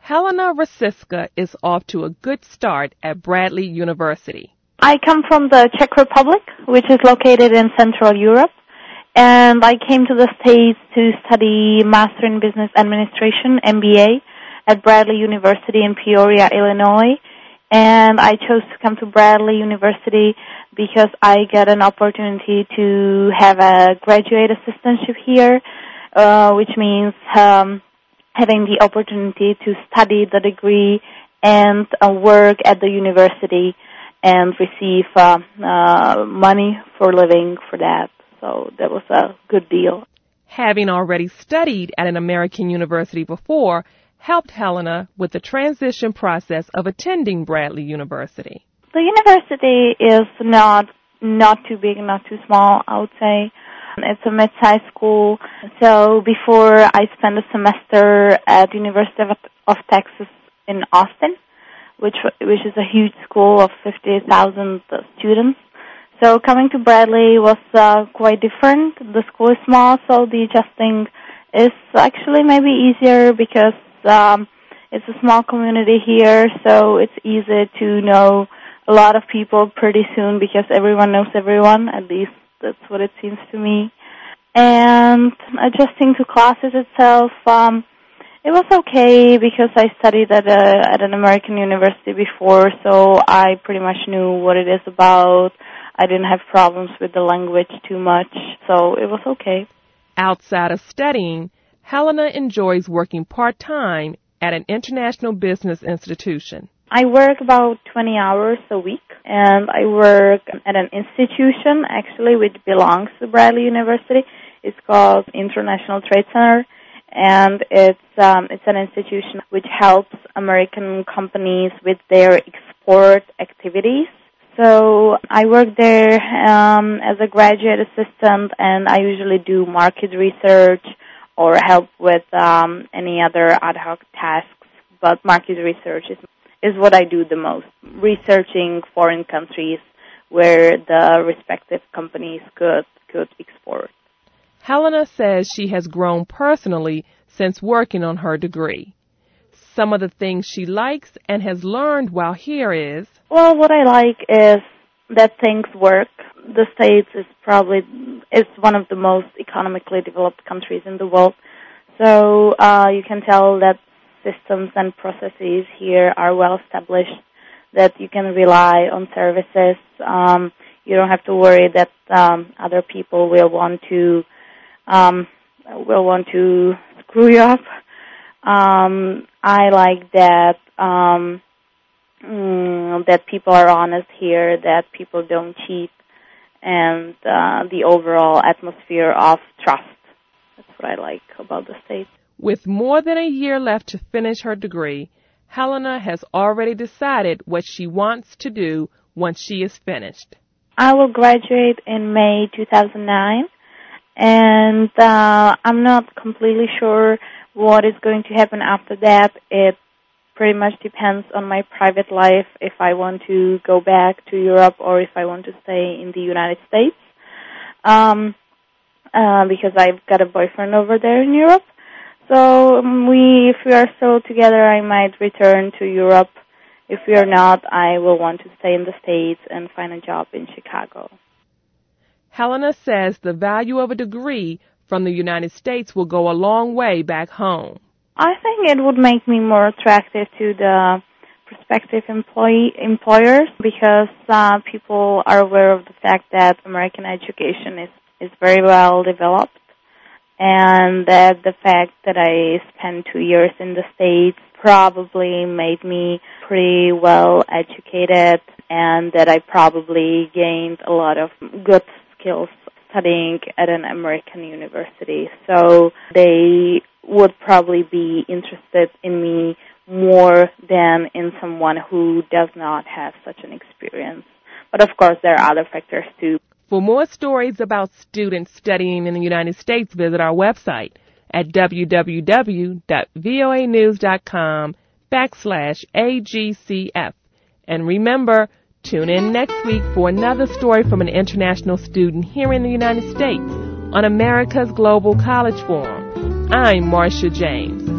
Helena Rasiska is off to a good start at Bradley University. I come from the Czech Republic, which is located in Central Europe, and I came to the States to study Master in Business Administration, MBA, at Bradley University in Peoria, Illinois. And I chose to come to Bradley University because I get an opportunity to have a graduate assistantship here, which means having the opportunity to study the degree and work at the university and receive money for living for that. So that was a good deal. Having already studied at an American university before helped Helena with the transition process of attending Bradley University. The university is not too big, not too small, I would say. It's a mid-sized school. So before I spent a semester at University of Texas in Austin, which is a huge school of 50,000 students. So coming to Bradley was quite different. The school is small, so the adjusting is actually maybe easier because it's a small community here, so it's easy to know a lot of people pretty soon because everyone knows everyone, at least that's what it seems to me. And adjusting to classes itself, it was okay because I studied at an American university before, so I pretty much knew what it is about. I didn't have problems with the language too much, so it was okay. Outside of studying, Helena enjoys working part-time at an international business institution. I work about 20 hours a week, and I work at an institution, actually, which belongs to Bradley University. It's called International Trade Center, and it's an institution which helps American companies with their export activities. So I work there as a graduate assistant, and I usually do market research or help with any other ad hoc tasks. But market research is what I do the most, researching foreign countries where the respective companies could export. Helena says she has grown personally since working on her degree. Some of the things she likes and has learned while here is... Well, what I like is that things work. The States is one of the most economically developed countries in the world. So you can tell that systems and processes here are well established, that you can rely on services. You don't have to worry that other people will want to screw you up. I like that that people are honest here, that people don't cheat, and the overall atmosphere of trust. That's what I like about the States. With more than a year left to finish her degree, Helena has already decided what she wants to do once she is finished. I will graduate in May 2009, and I'm not completely sure what is going to happen after that. It pretty much depends on my private life, if I want to go back to Europe or if I want to stay in the United States, because I've got a boyfriend over there in Europe. So if we are still together, I might return to Europe. If we are not, I will want to stay in the States and find a job in Chicago. Helena says the value of a degree from the United States will go a long way back home. I think it would make me more attractive to the prospective employers because people are aware of the fact that American education is very well developed, and that the fact that I spent 2 years in the States probably made me pretty well educated, and that I probably gained a lot of good skills studying at an American university. So they would probably be interested in me more than in someone who does not have such an experience. But of course, there are other factors too. For more stories about students studying in the United States, visit our website at www.voanews.com/AGCF. And remember, tune in next week for another story from an international student here in the United States on America's Global College Forum. I'm Marcia James.